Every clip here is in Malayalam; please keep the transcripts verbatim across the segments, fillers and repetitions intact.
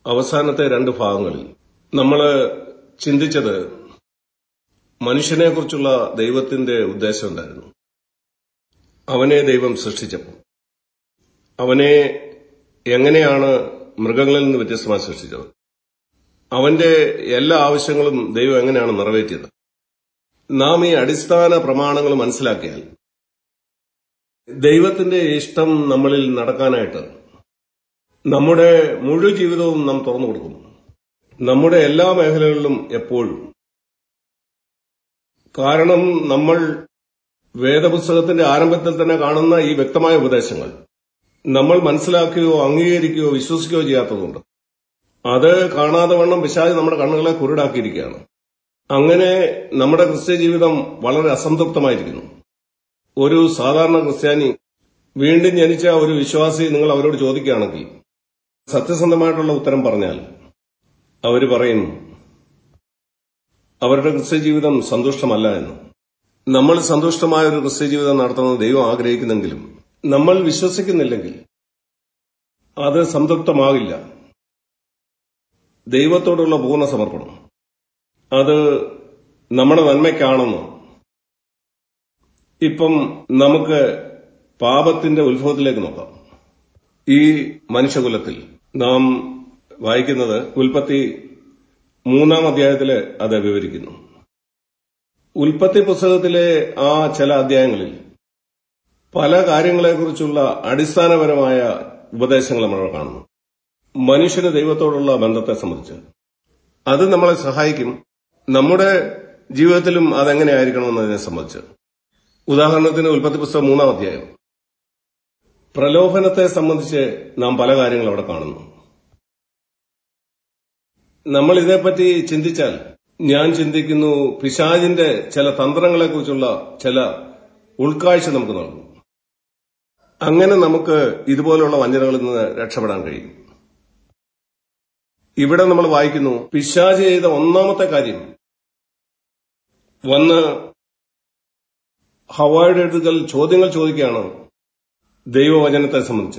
അവസാനത്തെ രണ്ട് ഭാഗങ്ങളിൽ നമ്മൾ ചിന്തിച്ചത് മനുഷ്യനെക്കുറിച്ചുള്ള ദൈവത്തിന്റെ ഉദ്ദേശം എന്തായിരുന്നു. അവനെ ദൈവം സൃഷ്ടിച്ചപ്പോൾ അവനെ എങ്ങനെയാണ് മൃഗങ്ങളിൽ നിന്ന് വ്യത്യസ്തമായി സൃഷ്ടിച്ചത്, അവന്റെ എല്ലാ ആവശ്യങ്ങളും ദൈവം എങ്ങനെയാണ് നിറവേറ്റിയത്. നാം ഈ അടിസ്ഥാന പ്രമാണങ്ങൾ മനസ്സിലാക്കിയാൽ ദൈവത്തിന്റെ ഇഷ്ടം നമ്മളിൽ നടക്കാനായിട്ട് നമ്മുടെ മുഴുവൻ ജീവിതവും നാം തുറന്നു കൊടുക്കും. നമ്മുടെ എല്ലാ മേഖലകളിലും എപ്പോഴും. കാരണം നമ്മൾ വേദപുസ്തകത്തിന്റെ ആരംഭത്തിൽ തന്നെ കാണുന്ന ഈ വ്യക്തമായ ഉപദേശങ്ങൾ നമ്മൾ മനസ്സിലാക്കുകയോ അംഗീകരിക്കുകയോ വിശ്വസിക്കുകയോ ചെയ്യാത്തതുകൊണ്ട് അത് കാണാതെ വണ്ണം പിശാച് നമ്മുടെ കണ്ണുകളെ കുരുടാക്കിയിരിക്കുകയാണ്. അങ്ങനെ നമ്മുടെ ക്രിസ്ത്യ ജീവിതം വളരെ അസംതൃപ്തമായിരിക്കുന്നു. ഒരു സാധാരണ ക്രിസ്ത്യാനി, വീണ്ടും ജനിച്ച ഒരു വിശ്വാസി, നിങ്ങൾ അവരോട് ചോദിക്കുകയാണെങ്കിൽ സത്യസന്ധമായിട്ടുള്ള ഉത്തരം പറഞ്ഞാൽ അവർ പറയും അവരുടെ ക്രിസ്ത്യ ജീവിതം സന്തുഷ്ടമല്ല എന്ന്. നമ്മൾ സന്തുഷ്ടമായ ഒരു ക്രിസ്ത്യ ജീവിതം നടത്തുന്നത് ദൈവം ആഗ്രഹിക്കുന്നെങ്കിലും നമ്മൾ വിശ്വസിക്കുന്നില്ലെങ്കിൽ അത് സംതൃപ്തമാകില്ല. ദൈവത്തോടുള്ള പൂർണ്ണ സമർപ്പണം അത് നമ്മുടെ നന്മയ്ക്കാണെന്ന്. ഇപ്പം നമുക്ക് പാപത്തിന്റെ ഉത്ഭവത്തിലേക്ക് നോക്കാം. ഈ മനുഷ്യകുലത്തിൽ നാം വായിക്കുന്നത് ഉൽപ്പത്തി മൂന്നാം അധ്യായത്തില് അത് വിവരിക്കുന്നു. ഉൽപ്പത്തി പുസ്തകത്തിലെ ആ ചില അധ്യായങ്ങളിൽ പല കാര്യങ്ങളെക്കുറിച്ചുള്ള അടിസ്ഥാനപരമായ ഉപദേശങ്ങൾ നമ്മൾ കാണുന്നു. മനുഷ്യന് ദൈവത്തോടുള്ള ബന്ധത്തെ സംബന്ധിച്ച് അത് നമ്മളെ സഹായിക്കും. നമ്മുടെ ജീവിതത്തിലും അതെങ്ങനെയായിരിക്കണമെന്നതിനെ സംബന്ധിച്ച്. ഉദാഹരണത്തിന് ഉൽപ്പത്തി പുസ്തകം മൂന്നാം അധ്യായം പ്രലോഭനത്തെ സംബന്ധിച്ച് നാം പല കാര്യങ്ങൾ അവിടെ കാണുന്നു. നമ്മൾ ഇതേപ്പറ്റി ചിന്തിച്ചാൽ ഞാൻ ചിന്തിക്കുന്നു പിശാചിന്റെ ചില തന്ത്രങ്ങളെക്കുറിച്ചുള്ള ചില ഉൾക്കാഴ്ച നമുക്ക് നൽകും. അങ്ങനെ നമുക്ക് ഇതുപോലുള്ള വഞ്ചനകളിൽ നിന്ന് രക്ഷപ്പെടാൻ കഴിയും. ഇവിടെ നമ്മൾ വായിക്കുന്നു, പിശാച് ചെയ്ത ഒന്നാമത്തെ കാര്യം വന്ന് ഹവ്വായുടെ അടുക്കൽ ചോദ്യങ്ങൾ ചോദിക്കുകയാണ് ദൈവവചനത്തെ സംബന്ധിച്ച്.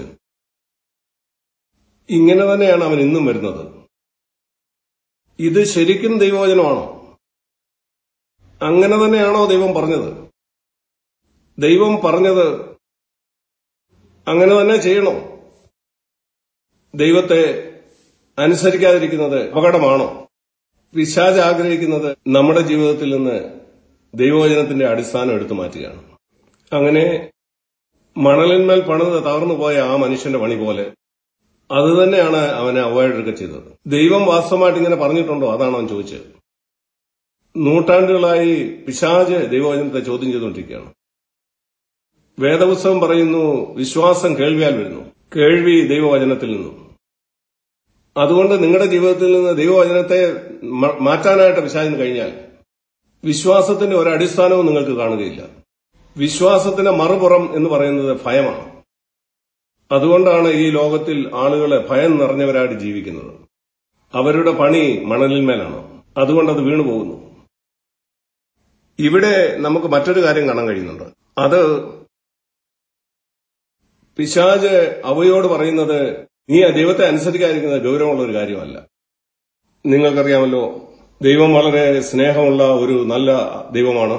ഇങ്ങനെ തന്നെയാണ് അവൻ ഇന്നും വരുന്നത്. ഇത് ശരിക്കും ദൈവവചനമാണോ? അങ്ങനെ തന്നെയാണോ ദൈവം പറഞ്ഞത്? ദൈവം പറഞ്ഞത് അങ്ങനെ തന്നെ ചെയ്യണോ? ദൈവത്തെ അനുസരിക്കാതിരിക്കുന്നത് അപകടമാണോ? പിശാച് ആഗ്രഹിക്കുന്നത് നമ്മുടെ ജീവിതത്തിൽ നിന്ന് ദൈവവചനത്തിന്റെ അടിസ്ഥാനം എടുത്തു മാറ്റുകയാണ്. അങ്ങനെ മണലിന്മേൽ പണിത് തകർന്നുപോയ ആ മനുഷ്യന്റെ പണി പോലെ അത് തന്നെയാണ് അവനെ അവോയ്ഡ് ചെയ്തത്. ദൈവം വാസ്തവമായിട്ട് ഇങ്ങനെ പറഞ്ഞിട്ടുണ്ടോ? അതാണ് അവൻ ചോദിച്ചത്. നൂറ്റാണ്ടുകളായി പിശാച് ദൈവവചനത്തെ ചോദ്യം ചെയ്തുകൊണ്ടിരിക്കുകയാണ്. വേദപുസ്തകം പറയുന്നു വിശ്വാസം കേൾവിയാൽ വരുന്നു, കേൾവി ദൈവവചനത്തിൽ നിന്നും. അതുകൊണ്ട് നിങ്ങളുടെ ജീവിതത്തിൽ നിന്ന് ദൈവവചനത്തെ മാറ്റാനായിട്ട് പിശാചിന് കഴിഞ്ഞാൽ വിശ്വാസത്തിന്റെ ഒരടിസ്ഥാനവും നിങ്ങൾക്ക് കാണുകയില്ല. വിശ്വാസത്തിന്റെ മറുപുറം എന്ന് പറയുന്നത് ഭയമാണ്. അതുകൊണ്ടാണ് ഈ ലോകത്തിൽ ആളുകളെ ഭയം നിറഞ്ഞവരായിട്ട് ജീവിക്കുന്നത്. അവരുടെ പണി മണലിന്മേലാണ്. അതുകൊണ്ടത് വീണുപോകുന്നു. ഇവിടെ നമുക്ക് മറ്റൊരു കാര്യം കാണാൻ കഴിയുന്നുണ്ട്. അത് പിശാച് അവയോട് പറയുന്നത് നീ ആ ദൈവത്തെ അനുസരിക്കാതിരിക്കുന്നത് ഗൗരവമുള്ള ഒരു കാര്യമല്ല. നിങ്ങൾക്കറിയാമല്ലോ, ദൈവം വളരെ സ്നേഹമുള്ള ഒരു നല്ല ദൈവമാണ്.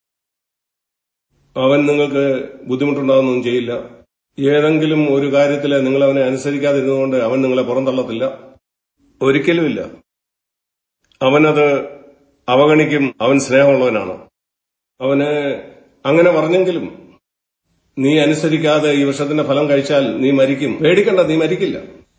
അവൻ നിങ്ങൾക്ക് ബുദ്ധിമുട്ടുണ്ടാകുന്നൊന്നും ചെയ്യില്ല. ഏതെങ്കിലും ഒരു കാര്യത്തിൽ നിങ്ങൾ അവനെ അനുസരിക്കാതിരുന്നുകൊണ്ട് അവൻ നിങ്ങളെ പുറന്തള്ളത്തില്ല. ഒരിക്കലുമില്ല. അവനത് അവഗണിക്കും. അവൻ സ്നേഹമുള്ളവനാണ്. അവന് അങ്ങനെ പറഞ്ഞെങ്കിലും നീ അനുസരിക്കാതെ ഈ വൃക്ഷത്തിന്റെ ഫലം കഴിച്ചാൽ നീ മരിക്കും. പേടിക്കണ്ട, നീ മരിക്കില്ല.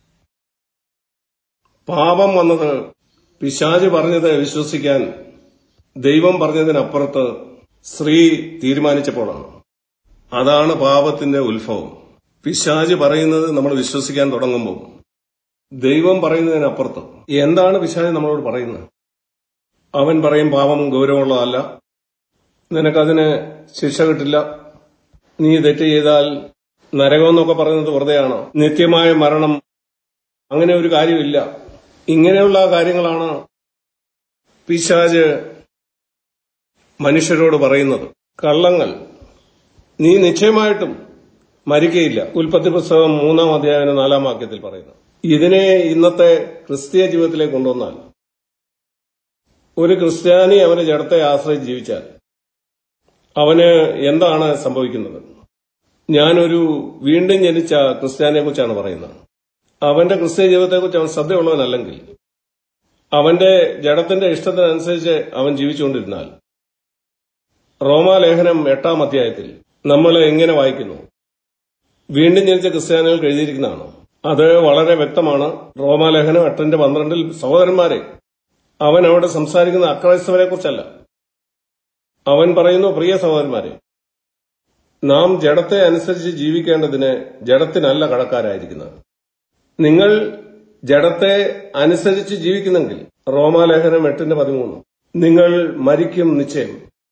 പാപം വന്നത് പിശാച് പറഞ്ഞത് വിശ്വസിക്കാൻ ദൈവം പറഞ്ഞതിനപ്പുറത്ത് സ്ത്രീ തീരുമാനിച്ചപ്പോഴാണ്. അതാണ് പാപത്തിന്റെ ഉത്ഭവം. പിശാച് പറയുന്നത് നമ്മൾ വിശ്വസിക്കാൻ തുടങ്ങുമ്പോൾ ദൈവം പറയുന്നതിനപ്പുറത്ത് എന്താണ് പിശാച് നമ്മളോട് പറയുന്നത്? അവൻ പറയും പാപം ഗൗരവമുള്ളതല്ല, നിനക്കതിന് ശിക്ഷ കിട്ടില്ല, നീ തെറ്റ് ചെയ്താൽ നരകമെന്നൊക്കെ പറയുന്നത് വെറുതെയാണ്, നിത്യമായ മരണം അങ്ങനെ ഒരു കാര്യമില്ല. ഇങ്ങനെയുള്ള കാര്യങ്ങളാണ് പിശാച് മനുഷ്യരോട് പറയുന്നത്. കള്ളങ്ങൾ. നീ നിശ്ചയമായിട്ടും മരിക്കയില്ല. ഉൽപ്പത്തി പുസ്തകം മൂന്നാം അധ്യായം നാലാം വാക്യത്തിൽ പറയുന്നു. ഇതിനെ ഇന്നത്തെ ക്രിസ്തീയ ജീവിതത്തിലേക്ക് കൊണ്ടുവന്നാൽ, ഒരു ക്രിസ്ത്യാനി അവന് ജഡത്തെ ആശ്രയിച്ച് ജീവിച്ചാൽ അവന് എന്താണ് സംഭവിക്കുന്നത്? ഞാനൊരു വീണ്ടും ജനിച്ച ക്രിസ്ത്യാനിയെ കുറിച്ചാണ് പറയുന്നത്. അവന്റെ ക്രിസ്തീയ ജീവിതത്തെക്കുറിച്ച് അവൻ ശ്രദ്ധയുള്ളവനല്ലെങ്കിൽ, അവന്റെ ജഡത്തിന്റെ ഇഷ്ടത്തിനനുസരിച്ച് അവൻ ജീവിച്ചുകൊണ്ടിരുന്നാൽ, റോമാലേഖനം എട്ടാം അധ്യായത്തിൽ നമ്മൾ എങ്ങനെ വായിക്കുന്നു? വീണ്ടും ജനിച്ച ക്രിസ്ത്യാനികൾക്ക് എഴുതിയിരിക്കുന്നതാണ്. അത് വളരെ വ്യക്തമാണ്. റോമാലേഖനം എട്ടിന്റെ പന്ത്രണ്ടിൽ, സഹോദരന്മാരെ, അവൻ അവിടെ സംസാരിക്കുന്ന അക്രൈസ്തവരെ കുറിച്ചല്ല. അവൻ പറയുന്നു, പ്രിയ സഹോദരന്മാരെ, നാം ജഡത്തെ അനുസരിച്ച് ജീവിക്കേണ്ടതിന് ജഡത്തിനല്ല കടക്കാരായിരിക്കുന്നത്. നിങ്ങൾ ജഡത്തെ അനുസരിച്ച് ജീവിക്കുന്നെങ്കിൽ, റോമാലേഖനം എട്ടിന്റെ പതിമൂന്ന്, നിങ്ങൾ മരിക്കും നിശ്ചയം.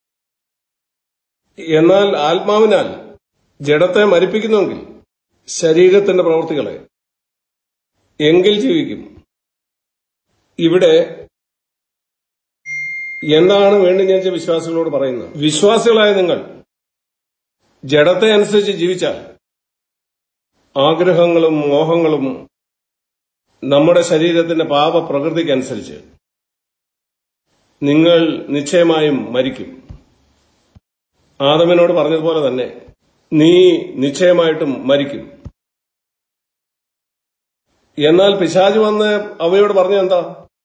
എന്നാൽ ആത്മാവിനാൽ ജഡത്തെ മരിപ്പിക്കുന്നുവെങ്കിൽ ശരീരത്തിന്റെ പ്രവൃത്തികളെ എങ്കിൽ ജീവിക്കും. ഇവിടെ എന്താണ് വീണ്ടും ജനിച്ച വിശ്വാസികളോട് പറയുന്നത്? വിശ്വാസികളായ നിങ്ങൾ ജഡത്തെ അനുസരിച്ച് ജീവിച്ചാൽ ആഗ്രഹങ്ങളും മോഹങ്ങളും നമ്മുടെ ശരീരത്തിന്റെ പാപപ്രകൃതിക്കനുസരിച്ച് നിങ്ങൾ നിശ്ചയമായും മരിക്കും. ആദമിനോട് പറഞ്ഞതുപോലെ തന്നെ നീ നിശ്ചയമായിട്ടും മരിക്കും. എന്നാൽ പിശാച് വന്ന് അവയോട് പറഞ്ഞ എന്താ?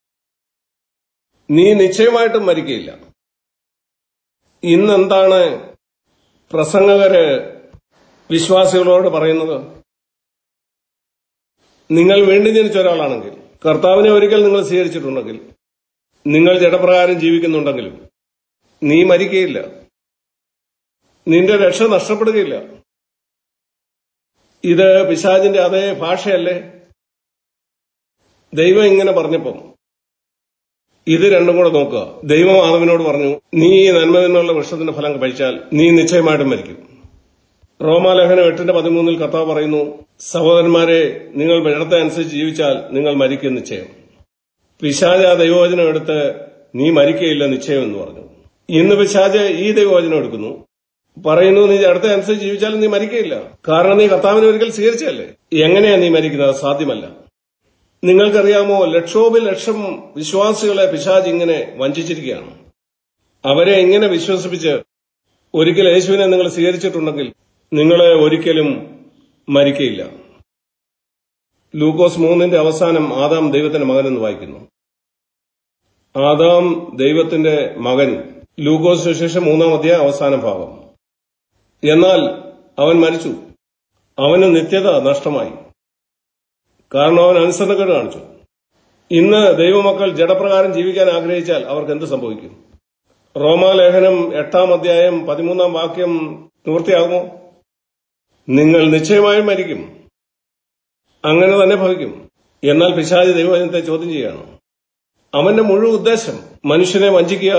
നീ നിശ്ചയമായിട്ടും മരിക്കയില്ല. ഇന്നെന്താണ് പ്രസംഗകര് വിശ്വാസികളോട് പറയുന്നത്? നിങ്ങൾ വീണ്ടും ജനിച്ച ഒരാളാണെങ്കിൽ, കർത്താവിനെ ഒരിക്കൽ നിങ്ങൾ സ്വീകരിച്ചിട്ടുണ്ടെങ്കിൽ, നിങ്ങൾ ജഡപ്രകാരം ജീവിക്കുന്നുണ്ടെങ്കിലും നീ മരിക്കയില്ല, നിന്റെ രക്ഷ നഷ്ടപ്പെടുകയില്ല. ഇത് പിശാചിന്റെ അതേ ഭാഷയല്ലേ? ദൈവം ഇങ്ങനെ പറഞ്ഞപ്പം ഇത് രണ്ടും കൂടെ നോക്കുക. ദൈവം ആദമിനോട് പറഞ്ഞു, നീ ഈ നന്മ നിന്നുള്ള വൃക്ഷത്തിന്റെ ഫലം കഴിച്ചാൽ നീ നിശ്ചയമായിട്ടും മരിക്കും. റോമാലേഖനം എട്ടിന്റെ പതിമൂന്നിൽ കർത്താവ് പറയുന്നു, സഹോദരന്മാരെ, നിങ്ങൾ ജഡത്തെ അനുസരിച്ച് ജീവിച്ചാൽ നിങ്ങൾ മരിക്കും നിശ്ചയം. പിശാച് ആ ദൈവവചനം എടുത്ത് നീ മരിക്കയില്ല നിശ്ചയം എന്ന് പറഞ്ഞു. ഇന്ന് പിശാച് ഈ ദൈവവചനം എടുക്കുന്നു, പറയുന്നു നീ ജഡത്തെ അനുസരിച്ച് ജീവിച്ചാലും നീ മരിക്കയില്ല. കാരണം നീ കർത്താവിനെ ഒരിക്കൽ സ്വീകരിച്ചല്ലേ. എങ്ങനെയാ നീ മരിക്കുന്നത്? സാധ്യമല്ല. നിങ്ങൾക്കറിയാമോ, ലക്ഷോപിൽ ലക്ഷം വിശ്വാസികളെ പിശാച് ഇങ്ങനെ വഞ്ചിച്ചിരിക്കുകയാണ്. അവരെ ഇങ്ങനെ വിശ്വസിപ്പിച്ച് ഒരിക്കൽ യേശുവിനെ നിങ്ങൾ സ്വീകരിച്ചിട്ടുണ്ടെങ്കിൽ നിങ്ങളെ ഒരിക്കലും മരിക്കയില്ല. ലൂക്കോസ് മൂന്നിന്റെ അവസാനം ആദാം ദൈവത്തിന്റെ മകനെന്ന് വായിക്കുന്നു. ആദാം ദൈവത്തിന്റെ മകൻ, ലൂക്കോസിന് ശേഷം മൂന്നാം അധ്യായം അവസാന ഭാഗം. എന്നാൽ അവൻ മരിച്ചു. അവന് നിത്യത നഷ്ടമായി. കാരണം അവൻ അനുസരണക്കേട് കാണിച്ചു. ഇന്ന് ദൈവമക്കൾ ജഡപ്രകാരം ജീവിക്കാൻ ആഗ്രഹിച്ചാൽ അവർക്ക് എന്ത് സംഭവിക്കും? റോമാലേഖനം എട്ടാം അധ്യായം പതിമൂന്നാം വാക്യം നിവൃത്തിയാകുമോ? നിങ്ങൾ നിശ്ചയമായും മരിക്കും. അങ്ങനെ തന്നെ ഭവിക്കും. എന്നാൽ പിശാച് ദൈവവചനത്തെ ചോദ്യം ചെയ്യുകയാണ്. അവന്റെ മുഴുവൻ ഉദ്ദേശം മനുഷ്യനെ വഞ്ചിക്കുക,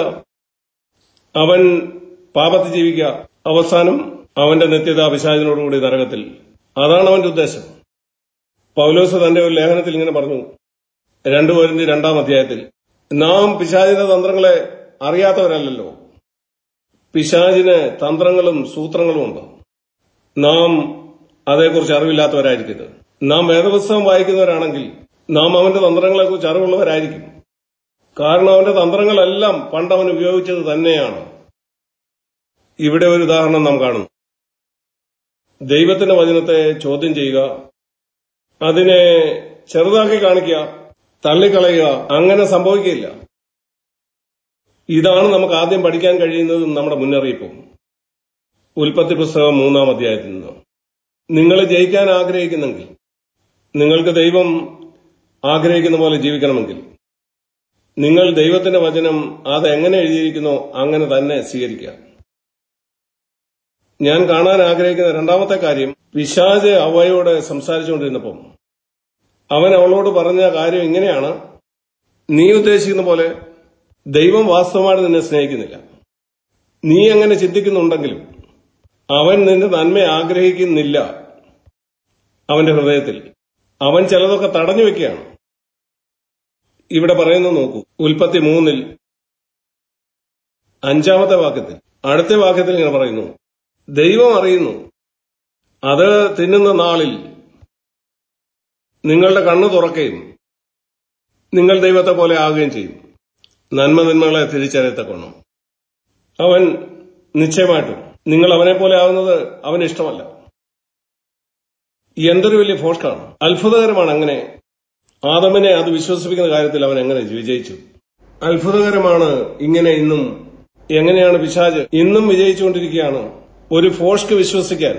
അവൻ പാപത്തിൽ ജീവിക്കുക, അവസാനം അവന്റെ നിത്യത പിശാചിനോടുകൂടി നരകത്തിൽ. അതാണ് അവന്റെ ഉദ്ദേശം. പൗലോസ് തന്റെ ഒരു ലേഖനത്തിൽ ഇങ്ങനെ പറഞ്ഞു, രണ്ടു കൊരിന്ത്യർ രണ്ടാം അധ്യായത്തിൽ, നാം പിശാചിന്റെ തന്ത്രങ്ങളെ അറിയാത്തവരല്ലല്ലോ. പിശാചിന് തന്ത്രങ്ങളും സൂത്രങ്ങളും ഉണ്ട്. നാം അതേക്കുറിച്ച് അറിവില്ലാത്തവരായിരിക്കരുത്. നാം വേദപുസ്തകം വായിക്കുന്നവരാണെങ്കിൽ നാം അവന്റെ തന്ത്രങ്ങളെക്കുറിച്ച് അറിവുള്ളവരായിരിക്കും. കാരണം അവന്റെ തന്ത്രങ്ങളെല്ലാം പണ്ട് അവൻ ഉപയോഗിച്ചത് തന്നെയാണ്. ഇവിടെ ഒരു ഉദാഹരണം നാം കാണുന്നു. ദൈവത്തിന്റെ വചനത്തെ ചോദ്യം ചെയ്യുക, അതിനെ ചെറുതാക്കി കാണിക്കുക, തള്ളിക്കളയുക, അങ്ങനെ സംഭവിക്കില്ല. ഇതാണ് നമുക്ക് ആദ്യം പഠിക്കാൻ കഴിയുന്നതും നമ്മുടെ മുന്നറിയിപ്പും. ഉൽപ്പത്തി പുസ്തകം മൂന്നാം അധ്യായത്തിൽ നിന്ന്, നിങ്ങൾ ജയിക്കാൻ ആഗ്രഹിക്കുന്നെങ്കിൽ, നിങ്ങൾക്ക് ദൈവം ആഗ്രഹിക്കുന്ന പോലെ ജീവിക്കണമെങ്കിൽ, നിങ്ങൾ ദൈവത്തിന്റെ വചനം അത് എങ്ങനെ എഴുതിയിരിക്കുന്നോ അങ്ങനെ തന്നെ സ്വീകരിക്കുക. ഞാൻ കാണാൻ ആഗ്രഹിക്കുന്ന രണ്ടാമത്തെ കാര്യം, പിശാച് അവയോട് സംസാരിച്ചുകൊണ്ടിരുന്നപ്പം അവൻ അവളോട് പറഞ്ഞ കാര്യം ഇങ്ങനെയാണ്: നീ ഉദ്ദേശിക്കുന്ന പോലെ ദൈവം വാസ്തവമായിട്ട് നിന്നെ സ്നേഹിക്കുന്നില്ല. നീ അങ്ങനെ ചിന്തിക്കുന്നുണ്ടെങ്കിലും അവൻ നിന്റെ നന്മ ആഗ്രഹിക്കുന്നില്ല. അവന്റെ ഹൃദയത്തിൽ അവൻ ചിലതൊക്കെ തടഞ്ഞു വെക്കുകയാണ്. ഇവിടെ പറയുന്നത് നോക്കൂ, ഉൽപ്പത്തി മൂന്നിൽ അഞ്ചാമത്തെ വാക്യത്തിൽ, അടുത്ത വാക്യത്തിൽ ഇങ്ങനെ പറയുന്നു, ദൈവം അറിയുന്നു അത് തിന്നുന്ന നാളിൽ നിങ്ങളുടെ കണ്ണ് തുറക്കുകയും നിങ്ങൾ ദൈവത്തെ പോലെ ആകുകയും ചെയ്യും. നന്മ നന്മകളെ തിരിച്ചറിയത്തക്കൊള്ളും. അവൻ നിശ്ചയമായിട്ടും നിങ്ങൾ അവനെ പോലെ ആകുന്നത് അവന് ഇഷ്ടമല്ല. എന്തൊരു വലിയ ഫോഷ്കാണ്, അത്ഭുതകരമാണ്. അങ്ങനെ ആദമിനെ അത് വിശ്വസിപ്പിക്കുന്ന കാര്യത്തിൽ അവൻ എങ്ങനെ വിജയിച്ചു. അത്ഭുതകരമാണ്. ഇങ്ങനെ ഇന്നും എങ്ങനെയാണ് പിശാച് ഇന്നും വിജയിച്ചുകൊണ്ടിരിക്കുകയാണ് ഒരു ഫോഷ്ക്ക് വിശ്വസിക്കാൻ.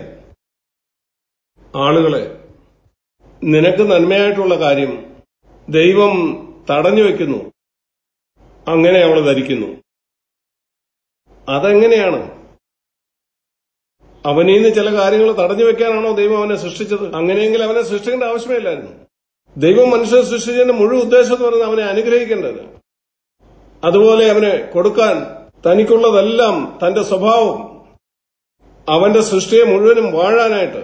ആളുകളെ നിനക്ക് നന്മയായിട്ടുള്ള കാര്യം ദൈവം തടഞ്ഞു വെക്കുന്നു, അങ്ങനെ അവൾ ധരിക്കുന്നു. അതെങ്ങനെയാണ്? അവനിൽ നിന്ന് ചില കാര്യങ്ങൾ തടഞ്ഞു വെക്കാനാണോ ദൈവം അവനെ സൃഷ്ടിച്ചത്? അങ്ങനെയെങ്കിൽ അവനെ സൃഷ്ടിക്കേണ്ട ആവശ്യമില്ലായിരുന്നു. ദൈവം മനുഷ്യനെ സൃഷ്ടിച്ചതിന്റെ മുഴുവൻ ഉദ്ദേശം എന്ന് പറയുന്നത് അവനെ അനുഗ്രഹിക്കേണ്ടത്, അതുപോലെ അവനെ കൊടുക്കാൻ തനിക്കുള്ളതെല്ലാം, തന്റെ സ്വഭാവം, അവന്റെ സൃഷ്ടിയെ മുഴുവനും വാഴാനായിട്ട്.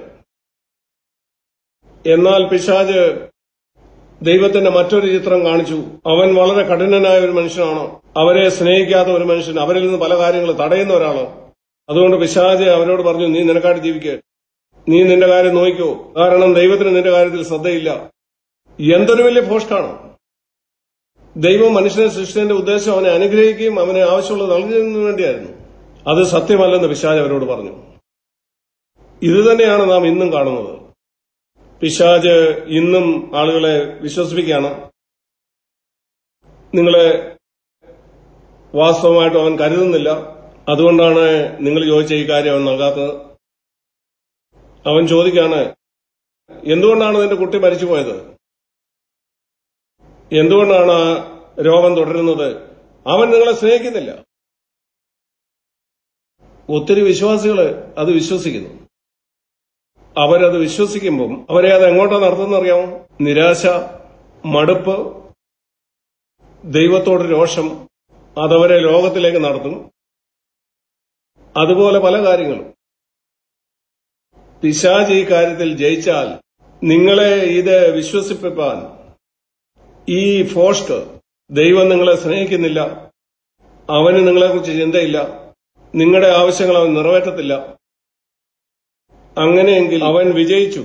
എന്നാൽ പിശാച് ദൈവത്തിന്റെ മറ്റൊരു ചിത്രം കാണിച്ചു. അവൻ വളരെ കഠിനനായ ഒരു മനുഷ്യനാണ്, അവരെ സ്നേഹിക്കാത്ത ഒരു മനുഷ്യൻ, അവരിൽ നിന്ന് പല കാര്യങ്ങൾ തടയുന്ന ഒരാള്. അതുകൊണ്ട് പിശാച് അവരോട് പറഞ്ഞു, നീ നിനക്കായിട്ട് ജീവിക്കുക, നീ നിന്റെ കാര്യം നോക്കിക്കോ, കാരണം ദൈവത്തിന് നിന്റെ കാര്യത്തിൽ ശ്രദ്ധയില്ല. എന്തൊരു വലിയ ഫോഷ്കാണ്. ദൈവം മനുഷ്യനെ സൃഷ്ടിച്ചതിന്റെ ഉദ്ദേശം അവനെ അനുഗ്രഹിക്കുകയും അവനെ ആവശ്യമുള്ളത് നൽകുന്നതിനു വേണ്ടിയായിരുന്നു. അത് സത്യമല്ലെന്ന് പിശാച് അവരോട് പറഞ്ഞു. ഇത് തന്നെയാണ് നാം ഇന്നും കാണുന്നത്. പിശാച് ഇന്നും ആളുകളെ വിശ്വസിപ്പിക്കുകയാണ്. നിങ്ങളെ വാസ്തവമായിട്ടും അവൻ കരുതുന്നില്ല, അതുകൊണ്ടാണ് നിങ്ങൾ ചോദിച്ച ഈ കാര്യം അവൻ നൽകാത്തത്. അവൻ ചോദിക്കാണ്, എന്തുകൊണ്ടാണ് നിന്റെ കുട്ടി മരിച്ചുപോയത്? എന്തുകൊണ്ടാണ് ആ രോഗം തുടരുന്നത്? അവൻ നിങ്ങളെ സ്നേഹിക്കുന്നില്ല. ഒത്തിരി വിശ്വാസികൾ അത് വിശ്വസിക്കുന്നു. അവരത് വിശ്വസിക്കുമ്പം അവരെ അത് എങ്ങോട്ടാണ് നടത്തുന്നറിയാമോ? നിരാശ, മടുപ്പ്, ദൈവത്തോട് രോഷം, അതവരെ ലോകത്തിലേക്ക് നടത്തും. അതുപോലെ പല കാര്യങ്ങളും. പിശാച് ഈ കാര്യത്തിൽ ജയിച്ചാൽ നിങ്ങളെ ഇത് വിശ്വസിപ്പിക്കാൻ, ഈ ഫോഷ്ക്ക് ദൈവം നിങ്ങളെ സ്നേഹിക്കുന്നില്ല, അവന് നിങ്ങളെക്കുറിച്ച് ചിന്തയില്ല, നിങ്ങളുടെ ആവശ്യങ്ങൾ അവൻ നിറവേറ്റത്തില്ല, അങ്ങനെയെങ്കിൽ അവൻ വിജയിച്ചു.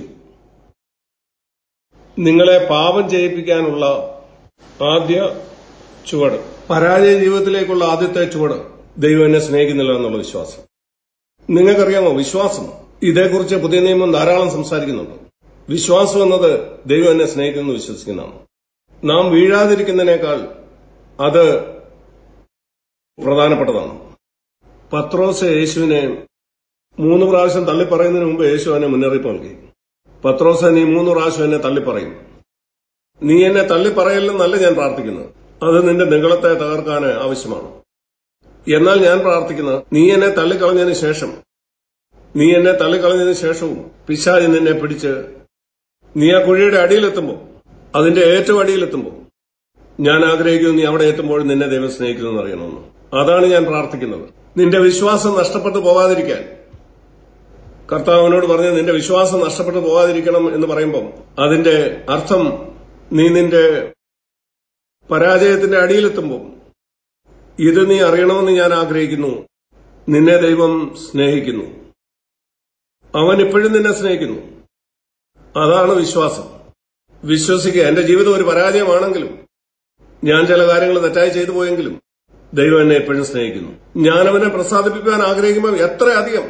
നിങ്ങളെ പാപം ചെയ്യിപ്പിക്കാനുള്ള ആദ്യ ചുവട്, പരാജയ ജീവിതത്തിലേക്കുള്ള ആദ്യത്തെ ചുവട്, ദൈവം എന്നെ സ്നേഹിക്കുന്നില്ല എന്നുള്ള വിശ്വാസം. നിങ്ങൾക്കറിയാമോ, വിശ്വാസം, ഇതേക്കുറിച്ച് പുതിയ നിയമം ധാരാളം സംസാരിക്കുന്നുണ്ട്. വിശ്വാസം എന്നത് ദൈവം എന്നെ സ്നേഹിക്കുന്നു വിശ്വസിക്കുന്നതാണ്. നാം വീഴാതിരിക്കുന്നതിനേക്കാൾ അത് പ്രധാനപ്പെട്ടതാണ്. പത്രോസ് യേശുവിനെ മൂന്ന് പ്രാവശ്യം തള്ളിപ്പറയുന്നതിന് മുമ്പ് യേശു അവനെ മുന്നറിയിപ്പ് നൽകി. പത്രോസ്, നീ മൂന്ന് പ്രാവശ്യം എന്നെ തള്ളിപ്പറയും. നീ എന്നെ തള്ളിപ്പറയല്ലെന്നല്ല ഞാൻ പ്രാർത്ഥിക്കുന്നത്, അത് നിന്റെ നിഗളത്തെ തകർക്കാൻ ആവശ്യമാണ്. എന്നാൽ ഞാൻ പ്രാർത്ഥിക്കുന്നത്, നീ എന്നെ തള്ളിക്കളഞ്ഞതിന് ശേഷം നീ എന്നെ തള്ളിക്കളഞ്ഞതിന് ശേഷവും പിശാച് നിന്നെ പിടിച്ച് നീ ആ കുഴിയുടെ അടിയിലെത്തുമ്പോൾ, അതിന്റെ ഏറ്റവും അടിയിലെത്തുമ്പോൾ, ഞാൻ ആഗ്രഹിക്കുന്നു നീ അവിടെ എത്തുമ്പോൾ നിന്നെ ദൈവം സ്നേഹിക്കുന്നു അറിയണമെന്ന്. അതാണ് ഞാൻ പ്രാർത്ഥിക്കുന്നത്. നിന്റെ വിശ്വാസം നഷ്ടപ്പെട്ടു പോകാതിരിക്കാൻ കർത്താവിനോട് പറഞ്ഞ് നിന്റെ വിശ്വാസം നഷ്ടപ്പെട്ടു പോകാതിരിക്കണം എന്ന് പറയുമ്പോൾ അതിന്റെ അർത്ഥം നീ നിന്റെ പരാജയത്തിന്റെ അടിയിലെത്തുമ്പോൾ ഇത് നീ അറിയണമെന്ന് ഞാൻ ആഗ്രഹിക്കുന്നു. നിന്നെ ദൈവം സ്നേഹിക്കുന്നു, അവൻ ഇപ്പോഴും നിന്നെ സ്നേഹിക്കുന്നു. അതാണ് വിശ്വാസം. വിശ്വസിക്കുക. എന്റെ ജീവിതം ഒരു പരാജയമാണെങ്കിലും, ഞാൻ ചില കാര്യങ്ങൾ തെറ്റായി ചെയ്തു പോയെങ്കിലും ദൈവം എന്നെ എപ്പോഴും സ്നേഹിക്കുന്നു. ഞാൻ അവനെ പ്രസാദിപ്പിക്കാൻ ആഗ്രഹിക്കുമ്പോൾ എത്രയധികം.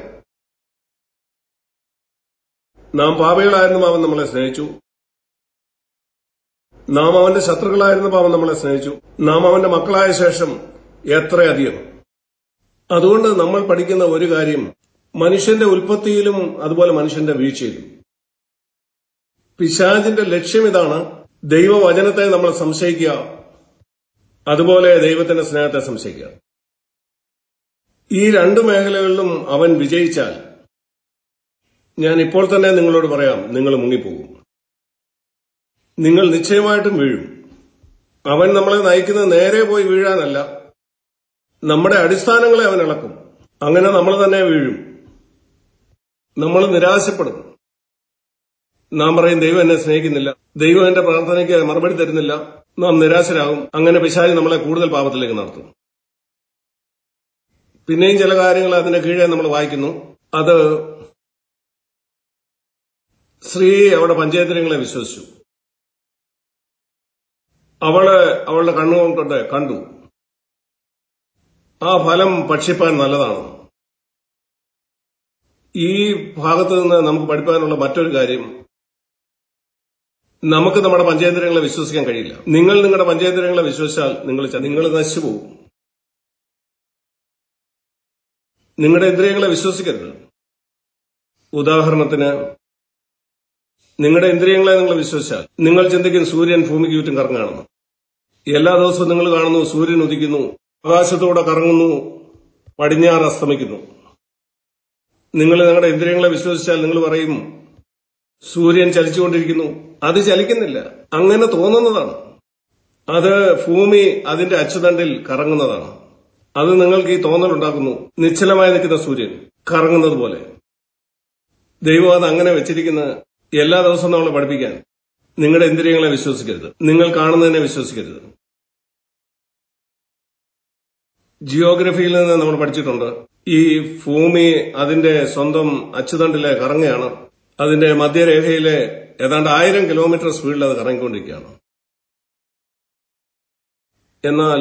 നാം പാപികളായിരുന്നപ്പോൾ അവൻ നമ്മളെ സ്നേഹിച്ചു, നാം അവന്റെ ശത്രുക്കളായിരുന്നപ്പോൾ അവൻ നമ്മളെ സ്നേഹിച്ചു, നാം അവന്റെ മക്കളായ ശേഷം എത്രയധികം. അതുകൊണ്ട് നമ്മൾ പഠിക്കുന്ന ഒരു കാര്യം, മനുഷ്യന്റെ ഉൽപ്പത്തിയിലും അതുപോലെ മനുഷ്യന്റെ വീഴ്ചയിലും പിശാചിന്റെ ലക്ഷ്യം ഇതാണ്: ദൈവവചനത്തെ നമ്മൾ സംശയിക്കുക, അതുപോലെ ദൈവത്തിന്റെ സ്നേഹത്തെ സംശയിക്കുക. ഈ രണ്ടു മേഖലകളിലും അവൻ വിജയിച്ചാൽ, ഞാൻ ഇപ്പോൾ തന്നെ നിങ്ങളോട് പറയാം, നിങ്ങൾ മുങ്ങിപ്പോകും. നിങ്ങൾ നിശ്ചയമായിട്ടും വീഴും. അവൻ നമ്മളെ നയിക്കുന്നത് നേരെ പോയി വീഴാനല്ല, നമ്മുടെ അടിസ്ഥാനങ്ങളെ അവൻ ഇളക്കും. അങ്ങനെ നമ്മൾ തന്നെ വീഴും. നമ്മൾ നിരാശപ്പെടും. നാം പറയും, ദൈവം എന്നെ സ്നേഹിക്കുന്നില്ല, ദൈവം എന്റെ പ്രാർത്ഥനയ്ക്ക് മറുപടി തരുന്നില്ല. നാം നിരാശരാകും. അങ്ങനെ പിശാച് നമ്മളെ കൂടുതൽ പാപത്തിലേക്ക് നടത്തും. പിന്നെയും ചില കാര്യങ്ങൾ അതിന്റെ കീഴെ നമ്മൾ വായിക്കുന്നു. അത് സ്ത്രീ അവിടെ പഞ്ചേന്ദ്രിയങ്ങളെ വിശ്വസിച്ചു. അവള് അവളുടെ കണ്ണുകൊണ്ട് കണ്ടു ആ ഫലം ഭക്ഷിപ്പാൻ നല്ലതാണ്. ഈ ഭാഗത്ത് നിന്ന് നമുക്ക് പഠിപ്പാനുള്ള മറ്റൊരു കാര്യം, നമുക്ക് നമ്മുടെ പഞ്ചേന്ദ്രിയങ്ങളെ വിശ്വസിക്കാൻ കഴിയില്ല. നിങ്ങൾ നിങ്ങളുടെ പഞ്ചേന്ദ്രിയങ്ങളെ വിശ്വസിച്ചാൽ നിങ്ങൾ നിങ്ങൾ നശിച്ചു പോകും. നിങ്ങളുടെ ഇന്ദ്രിയങ്ങളെ വിശ്വസിക്കരുത്. ഉദാഹരണത്തിന്, നിങ്ങളുടെ ഇന്ദ്രിയങ്ങളെ നിങ്ങൾ വിശ്വസിച്ചാൽ നിങ്ങൾ ചിന്തിക്കും സൂര്യൻ ഭൂമിക്ക് ചുറ്റും കറങ്ങുകയാണെന്ന്. എല്ലാ ദിവസവും നിങ്ങൾ കാണുന്നു സൂര്യൻ ഉദിക്കുന്നു, ആകാശത്തൂടെ കറങ്ങുന്നു, പടിഞ്ഞാറ് അസ്തമിക്കുന്നു. നിങ്ങൾ നിങ്ങളുടെ ഇന്ദ്രിയങ്ങളെ വിശ്വസിച്ചാൽ നിങ്ങൾ പറയും സൂര്യൻ ചലിച്ചുകൊണ്ടിരിക്കുന്നു. അത് ചലിക്കുന്നില്ല, അങ്ങനെ തോന്നുന്നതാണ്. അത് ഭൂമി അതിന്റെ അച്ചുതണ്ടിൽ കറങ്ങുന്നതാണ്. അത് നിങ്ങൾക്ക് ഈ തോന്നലുണ്ടാക്കുന്നു, നിശ്ചലമായി നിൽക്കുന്ന സൂര്യൻ കറങ്ങുന്നത് പോലെ. ദൈവം അത് അങ്ങനെ വെച്ചിരിക്കുന്ന എല്ലാ ദിവസവും നമ്മളെ പഠിപ്പിക്കാൻ. നിങ്ങളുടെ ഇന്ദ്രിയങ്ങളെ വിശ്വസിക്കരുത്, നിങ്ങൾ കാണുന്നതിനെ വിശ്വസിക്കരുത്. ജിയോഗ്രഫിയിൽ നിന്ന് നമ്മൾ പഠിച്ചിട്ടുണ്ട്, ഈ ഭൂമി അതിന്റെ സ്വന്തം അച്ചുതണ്ടിലെ കറങ്ങുകയാണ്. അതിന്റെ മധ്യരേഖയിലെ ഏതാണ്ട് ആയിരം കിലോമീറ്റർ സ്പീഡിൽ അത് കറങ്ങിക്കൊണ്ടിരിക്കുകയാണ്. എന്നാൽ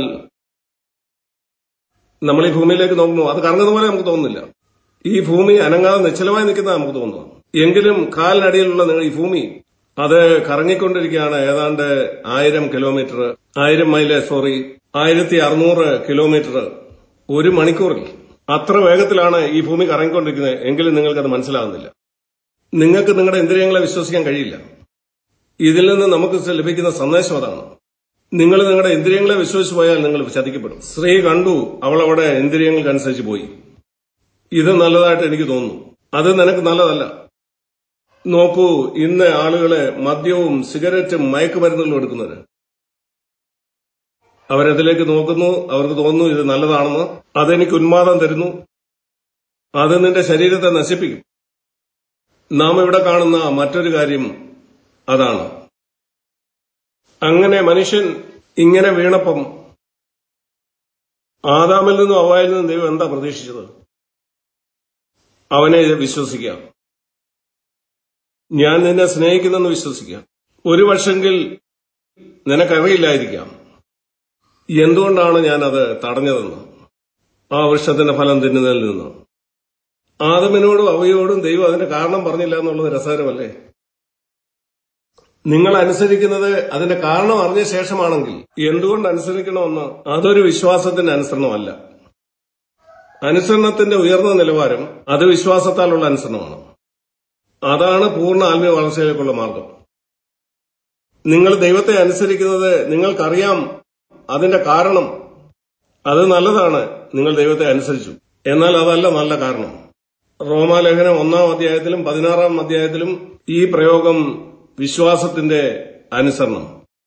നമ്മൾ ഈ ഭൂമിയിലേക്ക് നോക്കുമ്പോൾ അത് കറങ്ങുന്ന പോലെ നമുക്ക് തോന്നുന്നില്ല. ഈ ഭൂമി അനങ്ങാതെ നിശ്ചലമായി നിൽക്കുന്നത് നമുക്ക് തോന്നുന്നു. എങ്കിലും കാലിനടിയിലുള്ള ഈ ഭൂമി അത് കറങ്ങിക്കൊണ്ടിരിക്കുകയാണ്. ഏതാണ്ട് ആയിരം കിലോമീറ്റർ ആയിരം മൈല് സോറി ആയിരത്തി അറുന്നൂറ് കിലോമീറ്റർ ഒരു മണിക്കൂറിൽ. അത്ര വേഗത്തിലാണ് ഈ ഭൂമി കറങ്ങിക്കൊണ്ടിരിക്കുന്നത്. എങ്കിലും നിങ്ങൾക്കത് മനസ്സിലാകുന്നില്ല. നിങ്ങൾക്ക് നിങ്ങളുടെ ഇന്ദ്രിയങ്ങളെ വിശ്വസിക്കാൻ കഴിയില്ല. ഇതിൽ നിന്ന് നമുക്ക് ലഭിക്കുന്ന സന്ദേശം അതാണ്. നിങ്ങൾ നിങ്ങളുടെ ഇന്ദ്രിയങ്ങളെ വിശ്വസിച്ചു പോയാൽ നിങ്ങൾ ചതിക്കപ്പെടും. സ്ത്രീ കണ്ടു, അവൾ അവിടെ ഇന്ദ്രിയങ്ങൾക്കനുസരിച്ച് പോയി. ഇത് നല്ലതായിട്ട് എനിക്ക് തോന്നുന്നു, അത് നിനക്ക് നല്ലതല്ല. നോക്കൂ, ഇന്ന് ആളുകളെ മദ്യവും സിഗരറ്റും മയക്കുമരുന്നുകളും എടുക്കുന്നവര്, അവരതിലേക്ക് നോക്കുന്നു, അവർക്ക് തോന്നുന്നു ഇത് നല്ലതാണെന്ന്. അതെനിക്ക് ഉന്മാദം തരുന്നു, അത് നിന്റെ ശരീരത്തെ നശിപ്പിക്കും. നാം ഇവിടെ കാണുന്ന മറ്റൊരു കാര്യം അതാണ്. അങ്ങനെ മനുഷ്യൻ ഇങ്ങനെ വീണപ്പം ആദാമിൽ നിന്നും ഹവ്വായിൽ നിന്നും ദൈവം എന്താ പ്രതീക്ഷിച്ചത്? അവനെ വിശ്വസിക്കുക. ഞാൻ നിന്നെ സ്നേഹിക്കുന്നെന്ന് വിശ്വസിക്കുക. ഒരു പക്ഷെങ്കിൽ നിനക്കറിയില്ലായിരിക്കാം എന്തുകൊണ്ടാണ് ഞാനത് തടഞ്ഞതെന്ന്, ആ വൃക്ഷത്തിന്റെ ഫലം തിന്നുന്നതിൽ നിന്ന്. ആദമിനോടും ഹവ്വയോടും ദൈവം അതിന്റെ കാരണം പറഞ്ഞില്ല എന്നുള്ളത് രസകരമല്ലേ? നിങ്ങൾ അനുസരിക്കുന്നത് അതിന്റെ കാരണം അറിഞ്ഞ ശേഷമാണെങ്കിൽ എന്തുകൊണ്ട് അനുസരിക്കണമെന്ന് അതൊരു വിശ്വാസത്തിന്റെ അനുസരണമല്ല. അനുസരണത്തിന്റെ ഉയർന്ന നിലവാരം അത് വിശ്വാസത്താലുള്ള അനുസരണമാണ്. അതാണ് പൂർണ്ണ ആത്മീയ വളർച്ചയിലേക്കുള്ള മാർഗം. നിങ്ങൾ ദൈവത്തെ അനുസരിക്കുന്നത് നിങ്ങൾക്കറിയാം അതിന്റെ കാരണം. അത് നല്ലതാണ്, നിങ്ങൾ ദൈവത്തെ അനുസരിച്ചു. എന്നാൽ അതല്ല നല്ല കാരണം. റോമാലേഖനം ഒന്നാം അധ്യായത്തിലും പതിനാറാം അധ്യായത്തിലും ഈ പ്രയോഗം വിശ്വാസത്തിന്റെ അനുസരണം.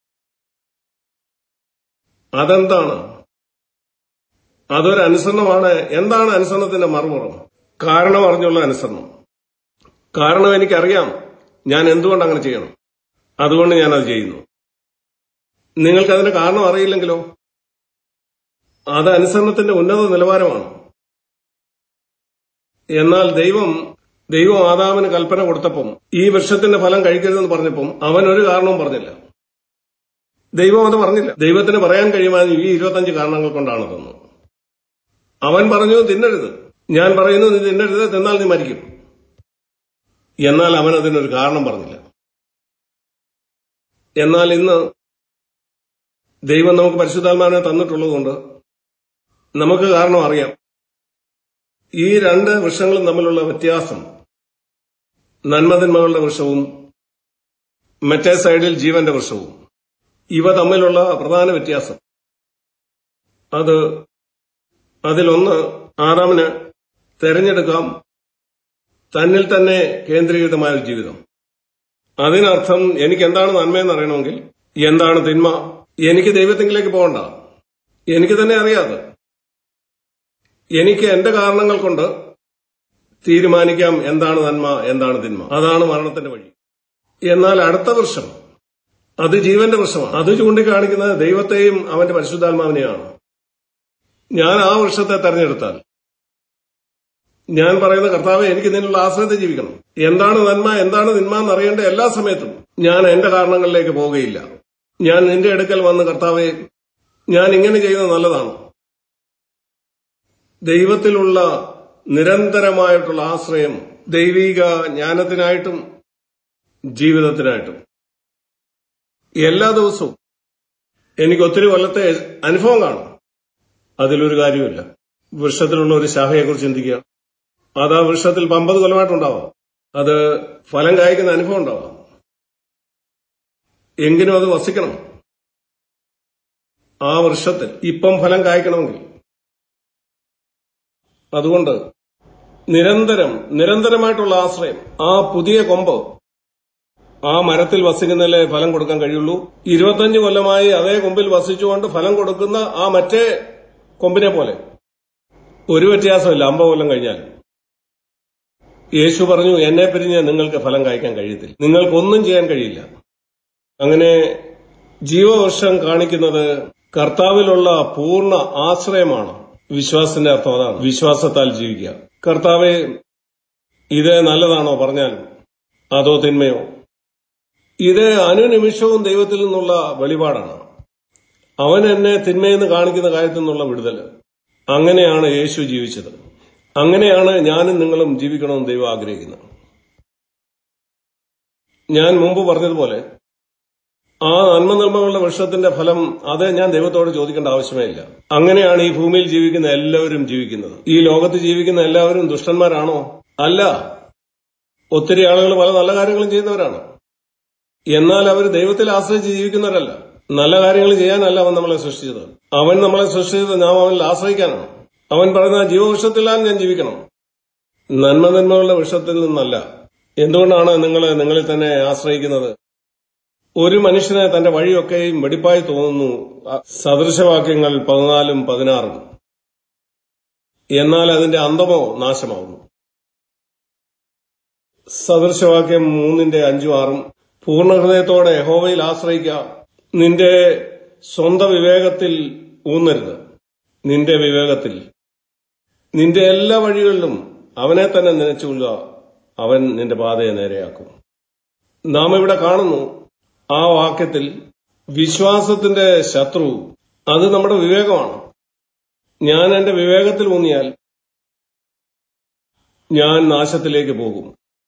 അതെന്താണ്? അതൊരു അനുസരണമാണ്. എന്താണ് അനുസരണത്തിന്റെ മറുപുറം? കാരണം അറിഞ്ഞുള്ള അനുസരണം. കാരണം എനിക്കറിയാം ഞാൻ എന്തുകൊണ്ട് അങ്ങനെ ചെയ്യണം, അതുകൊണ്ട് ഞാനത് ചെയ്യുന്നു. നിങ്ങൾക്കതിന്റെ കാരണം അറിയില്ലെങ്കിലോ? അത് അനുസരണത്തിന്റെ ഉന്നത നിലവാരമാണ്. എന്നാൽ ദൈവം ദൈവം ആദാമിന് കൽപ്പന കൊടുത്തപ്പം ഈ വൃക്ഷത്തിന്റെ ഫലം കഴിക്കരുതെന്ന് പറഞ്ഞപ്പം അവൻ ഒരു കാരണവും പറഞ്ഞില്ല. ദൈവം അത് പറഞ്ഞില്ല. ദൈവത്തിന് പറയാൻ കഴിയുമായിരുന്നു ഈ ഇരുപത്തഞ്ച് കാരണങ്ങൾ കൊണ്ടാണതെന്ന്. അവൻ പറഞ്ഞു തിന്നരുത്. ഞാൻ പറയുന്നു നീ തിന്നരുത്, തിന്നാൽ നീ മരിക്കും. എന്നാൽ അവൻ അതിനൊരു കാരണം പറഞ്ഞില്ല. എന്നാൽ ഇന്ന് ദൈവം നമുക്ക് പരിശുദ്ധാത്മാവിനെ തന്നിട്ടുള്ളതുകൊണ്ട് നമുക്ക് കാരണം അറിയാം. ഈ രണ്ട് വൃക്ഷങ്ങളും തമ്മിലുള്ള വ്യത്യാസം, നന്മതിന്മകളുടെ വൃക്ഷവും മറ്റേ സൈഡിൽ ജീവന്റെ വൃക്ഷവും, ഇവ തമ്മിലുള്ള പ്രധാന വ്യത്യാസം അത് അതിലൊന്ന് ആദാമിന് തെരഞ്ഞെടുക്കാം തന്നിൽ തന്നെ കേന്ദ്രീകൃതമായ ഒരു ജീവിതം. അതിനർത്ഥം എനിക്ക് എന്താണ് നന്മയെന്ന് അറിയണമെങ്കിൽ എന്താണ് തിന്മ, എനിക്ക് ദൈവത്തിങ്കിലേക്ക് പോകണ്ട, എനിക്ക് തന്നെ അറിയാതെ എനിക്ക് എന്റെ കാരണങ്ങൾ കൊണ്ട് തീരുമാനിക്കാം എന്താണ് നന്മ എന്താണ് തിന്മ. അതാണ് മരണത്തിന്റെ വഴി. എന്നാൽ അടുത്ത വൃക്ഷം അത് ജീവന്റെ വൃക്ഷമാണ്. അത് ചൂണ്ടിക്കാണിക്കുന്നത് ദൈവത്തെയും അവന്റെ പരിശുദ്ധാത്മാവിനെയാണ്. ഞാൻ ആ വൃക്ഷത്തെ തെരഞ്ഞെടുത്താൽ ഞാൻ പറയുന്ന കർത്താവെ എനിക്ക് നിന്നുള്ള ആശ്രയത്തെ ജീവിക്കണം, എന്താണ് നന്മ എന്താണ് തിന്മ എന്നറിയേണ്ട എല്ലാ സമയത്തും ഞാൻ എന്റെ കാരണങ്ങളിലേക്ക് പോവുകയില്ല. ഞാൻ നിന്റെ അടുക്കൽ വന്ന്, കർത്താവേ, ഞാൻ ഇങ്ങനെ ചെയ്യുന്നത് നല്ലതാണ്. ദൈവത്തിലുള്ള നിരന്തരമായിട്ടുള്ള ആശ്രയം ദൈവിക ജ്ഞാനത്തിനായിട്ടും ജീവിതത്തിനായിട്ടും എല്ലാ ദിവസവും എനിക്ക് ഒത്തിരി കൊല്ലത്തെ അനുഭവം കാണും. അതിലൊരു കാര്യമില്ല. വൃക്ഷത്തിലുള്ള ഒരു ശാഖയെക്കുറിച്ച് ചിന്തിക്കുക. അത് ആ വൃക്ഷത്തിൽ അമ്പത് കൊല്ലമായിട്ടുണ്ടാവാം. അത് ഫലം കായ്ക്കുന്ന അനുഭവം ഉണ്ടാവാം. എങ്കിലും അത് വസിക്കണം. ആ വൃക്ഷത്തിൽ ഇപ്പം ഫലം കായ്ക്കണമെങ്കിൽ. അതുകൊണ്ട് നിരന്തരം നിരന്തരമായിട്ടുള്ള ആശ്രയം. ആ പുതിയ കൊമ്പ് ആ മരത്തിൽ വസിക്കുന്നതിലെ ഫലം കൊടുക്കാൻ കഴിയുള്ളൂ. ഇരുപത്തഞ്ച് കൊല്ലമായി അതേ കൊമ്പിൽ വസിച്ചുകൊണ്ട് ഫലം കൊടുക്കുന്ന ആ മറ്റേ കൊമ്പിനെ പോലെ ഒരു വ്യത്യാസമില്ല. അമ്പത് കൊല്ലം കഴിഞ്ഞാൽ യേശു പറഞ്ഞു, എന്നെ പിരിഞ്ഞ് നിങ്ങൾക്ക് ഫലം കായ്ക്കാൻ കഴിയത്തില്ല, നിങ്ങൾക്കൊന്നും ചെയ്യാൻ കഴിയില്ല. അങ്ങനെ ജീവവൃക്ഷം കാണിക്കുന്നത് കർത്താവിലുള്ള പൂർണ്ണ ആശ്രയമാണ്. വിശ്വാസത്തിന്റെ അർത്ഥം അതാണ്. വിശ്വാസത്താൽ ജീവിക്കുക. കർത്താവെ, ഇത് നല്ലതാണോ പറഞ്ഞാലും അതോ തിന്മയോ? ഇത് അനുനിമിഷവും ദൈവത്തിൽ നിന്നുള്ള വെളിപാടാണ്. അവൻ എന്നെ തിന്മയെന്ന് കാണിക്കുന്ന കാര്യത്തിൽ നിന്നുള്ള വിടുതൽ. അങ്ങനെയാണ് യേശു ജീവിച്ചത്. അങ്ങനെയാണ് ഞാനും നിങ്ങളും ജീവിക്കണമെന്ന് ദൈവം ആഗ്രഹിക്കുന്നത്. ഞാൻ മുമ്പ് പറഞ്ഞതുപോലെ ആ നന്മനിർമ്മകളുടെ വൃക്ഷത്തിന്റെ ഫലം അത് ഞാൻ ദൈവത്തോട് ചോദിക്കേണ്ട ആവശ്യമേ ഇല്ല. അങ്ങനെയാണ് ഈ ഭൂമിയിൽ ജീവിക്കുന്ന എല്ലാവരും ജീവിക്കുന്നത്. ഈ ലോകത്ത് ജീവിക്കുന്ന എല്ലാവരും ദുഷ്ടന്മാരാണോ? അല്ല. ഒത്തിരി ആളുകൾ പല നല്ല കാര്യങ്ങളും ചെയ്യുന്നവരാണ്. എന്നാൽ അവർ ദൈവത്തിൽ ആശ്രയിച്ച് ജീവിക്കുന്നവരല്ല. നല്ല കാര്യങ്ങൾ ചെയ്യാനല്ല അവൻ നമ്മളെ സൃഷ്ടിച്ചത്. അവൻ നമ്മളെ സൃഷ്ടിച്ചത് നാം അവനിൽ ആശ്രയിക്കാനാണ്. അവൻ പറയുന്ന ജീവവൃക്ഷത്തിലാണ് ഞാൻ ജീവിക്കണം, നന്മനന്മകളുടെ വൃക്ഷത്തിൽ നിന്നല്ല. എന്തുകൊണ്ടാണ് നിങ്ങൾ നിങ്ങളിൽ തന്നെ ആശ്രയിക്കുന്നത്? ഒരു മനുഷ്യന് തന്റെ വഴിയൊക്കെയും വെടിപ്പായി തോന്നുന്നു. സദൃശവാക്യങ്ങൾ പതിനാലും പതിനാറും. എന്നാൽ അതിന്റെ അന്തമോ നാശമാവുന്നു. സദൃശവാക്യം മൂന്നിന്റെ അഞ്ചും ആറും. പൂർണ്ണഹൃദയത്തോടെ യഹോവയിൽ ആശ്രയിക്കുക, നിന്റെ സ്വന്തം വിവേകത്തിൽ ഊന്നരുത്. നിന്റെ വിവേകത്തിൽ നിന്റെ എല്ലാ വഴികളിലും അവനെ തന്നെ നനച്ചുകൊള്ളുക, അവൻ നിന്റെ പാതയെ നേരെയാക്കും. നാം ഇവിടെ കാണുന്നു ആ വാക്യത്തിൽ വിശ്വാസത്തിന്റെ ശത്രു അത് നമ്മുടെ വിവേകമാണ്. ഞാൻ എന്റെ വിവേകത്തിൽ ഊന്നിയാൽ ഞാൻ നാശത്തിലേക്ക് പോകും.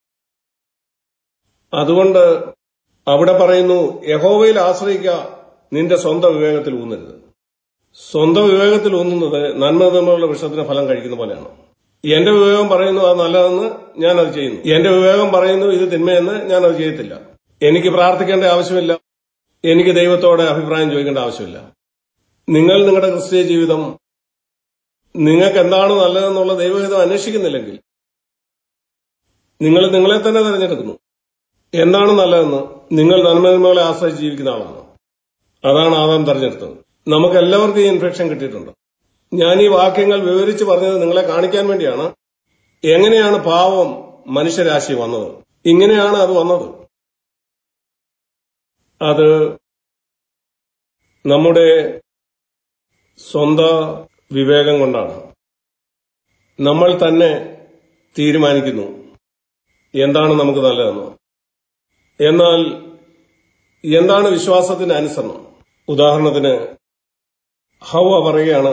അതുകൊണ്ട് അവിടെ പറയുന്നു, യഹോവയിൽ ആശ്രയിക്കുക, നിന്റെ സ്വന്തം വിവേകത്തിൽ ഊന്നരുത്. സ്വന്തം വിവേകത്തിൽ ഊന്നുന്നത് നന്മനിർമ്മകളുടെ വൃക്ഷത്തിന് ഫലം കഴിക്കുന്ന പോലെയാണ്. എന്റെ വിവേകം പറയുന്നു അത് നല്ലതെന്ന്, ഞാനത് ചെയ്യുന്നു. എന്റെ വിവേകം പറയുന്നു ഇത് തിന്മയെന്ന്, ഞാനത് ചെയ്യത്തില്ല. എനിക്ക് പ്രാർത്ഥിക്കേണ്ട ആവശ്യമില്ല. എനിക്ക് ദൈവത്തോട് അഭിപ്രായം ചോദിക്കേണ്ട ആവശ്യമില്ല. നിങ്ങൾ നിങ്ങളുടെ ക്രിസ്തീയ ജീവിതം നിങ്ങൾക്ക് എന്താണ് നല്ലതെന്നുള്ള ദൈവഹിതം അന്വേഷിക്കുന്നില്ലെങ്കിൽ നിങ്ങൾ നിങ്ങളെ തന്നെ തിരഞ്ഞെടുക്കുന്നു. എന്താണ് നല്ലതെന്ന്? നിങ്ങൾ നന്മനിർമ്മകളെ ആശ്രയിച്ച് ജീവിക്കുന്ന ആളാണ്. അതാണ് ആദാം തെരഞ്ഞെടുത്തത്. നമുക്ക് എല്ലാവർക്കും ഈ ഇൻഫെക്ഷൻ കിട്ടിയിട്ടുണ്ട്. ഞാൻ ഈ വാക്യങ്ങൾ വിവരിച്ച് പറഞ്ഞത് നിങ്ങളെ കാണിക്കാൻ വേണ്ടിയാണ്. എങ്ങനെയാണ് പാവം മനുഷ്യരാശി വന്നത്? ഇങ്ങനെയാണ് അത് വന്നത്. അത് നമ്മുടെ സ്വന്തം വിവേകം കൊണ്ടാണ്. നമ്മൾ തന്നെ തീരുമാനിക്കുന്നു എന്താണ് നമുക്ക് നല്ലതെന്ന്. എന്നാൽ എന്താണ് വിശ്വാസത്തിന്റെ അനുസരണം? ഉദാഹരണത്തിന് ഹവ്വ പറയുകയാണ്,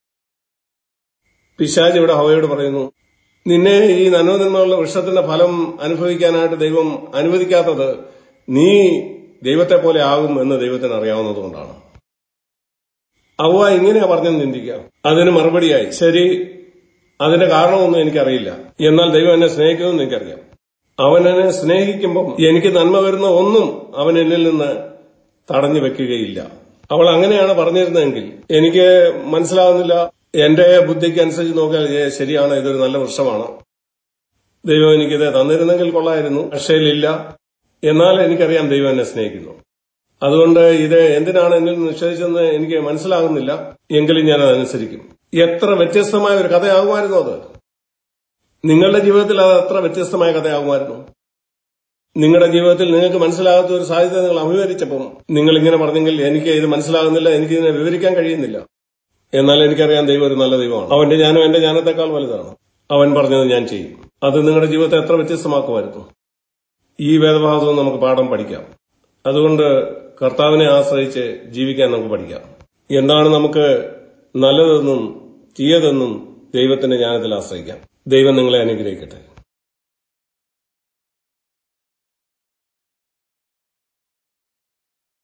പിശാച് ഇവിടെ ഹവ്വയോട് പറയുന്നു, നിന്നെ ഈ നന്മനിർമ്മകളുടെ വൃക്ഷത്തിന്റെ ഫലം അനുഭവിക്കാനായിട്ട് ദൈവം അനുവദിക്കാത്തത് നീ ദൈവത്തെ പോലെ ആകും എന്ന് ദൈവത്തിന് അറിയാവുന്നതുകൊണ്ടാണ്. ഹവ്വ ഇങ്ങനെയാ പറഞ്ഞെന്ന് ചിന്തിക്കുക. അതിന് മറുപടിയായി, ശരി, അതിന്റെ കാരണമൊന്നും എനിക്കറിയില്ല, എന്നാൽ ദൈവം എന്നെ സ്നേഹിക്കുമെന്ന് എനിക്കറിയാം. അവൻ എന്നെ സ്നേഹിക്കുമ്പോൾ എനിക്ക് നന്മ വരുന്ന ഒന്നും അവൻ എന്നിൽ നിന്ന് തടഞ്ഞു വെക്കുകയില്ല. അവൾ അങ്ങനെയാണ് പറഞ്ഞിരുന്നതെങ്കിൽ എനിക്ക് മനസ്സിലാവുന്നില്ല. എന്റെ ബുദ്ധിക്ക് അനുസരിച്ച് നോക്കിയാൽ ശരിയാണ്, ഇതൊരു നല്ല വൃക്ഷമാണ്, ദൈവം എനിക്കിത് തന്നിരുന്നെങ്കിൽ കൊള്ളായിരുന്നു, പക്ഷേ ഇല്ല. എന്നാൽ എനിക്കറിയാം ദൈവം എന്നെ സ്നേഹിക്കുന്നു. അതുകൊണ്ട് ഇത് എന്തിനാണ് എന്നിൽ നിഷേധിച്ചെന്ന് എനിക്ക് മനസ്സിലാകുന്നില്ല, എങ്കിലും ഞാൻ അതനുസരിക്കും. എത്ര വ്യത്യസ്തമായ ഒരു കഥയാകുമായിരുന്നു അത്. നിങ്ങളുടെ ജീവിതത്തിൽ അത് എത്ര വ്യത്യസ്തമായ കഥയാകുമായിരുന്നു. നിങ്ങളുടെ ജീവിതത്തിൽ നിങ്ങൾക്ക് മനസ്സിലാകാത്ത ഒരു സാധ്യത നിങ്ങൾ അഭിമുഖീകരിച്ചപ്പം നിങ്ങൾ ഇങ്ങനെ പറഞ്ഞെങ്കിൽ എനിക്ക് ഇത് മനസ്സിലാകുന്നില്ല, എനിക്ക് ഇതിനെ വിവരിക്കാൻ കഴിയുന്നില്ല, എന്നാൽ എനിക്കറിയാം ദൈവം ഒരു നല്ല ദൈവമാണ്, അവന്റെ ജ്ഞാനം എന്റെ ജ്ഞാനത്തെക്കാൾ വലുതാണ്, അവൻ പറഞ്ഞത് ഞാൻ ചെയ്യും. അത് നിങ്ങളുടെ ജീവിതത്തെ എത്ര വ്യത്യസ്തമാക്കുമായിരുന്നു. ഈ വേദഭാഗത്തും നമുക്ക് പാഠം പഠിക്കാം. അതുകൊണ്ട് കർത്താവിനെ ആശ്രയിച്ച് ജീവിക്കാൻ നമുക്ക് പഠിക്കാം. എന്താണ് നമുക്ക് നല്ലതെന്നും തീയതെന്നും ദൈവത്തിന്റെ ജ്ഞാനത്തിൽ ആശ്രയിക്കാം. ദൈവം നിങ്ങളെ അനുഗ്രഹിക്കട്ടെ.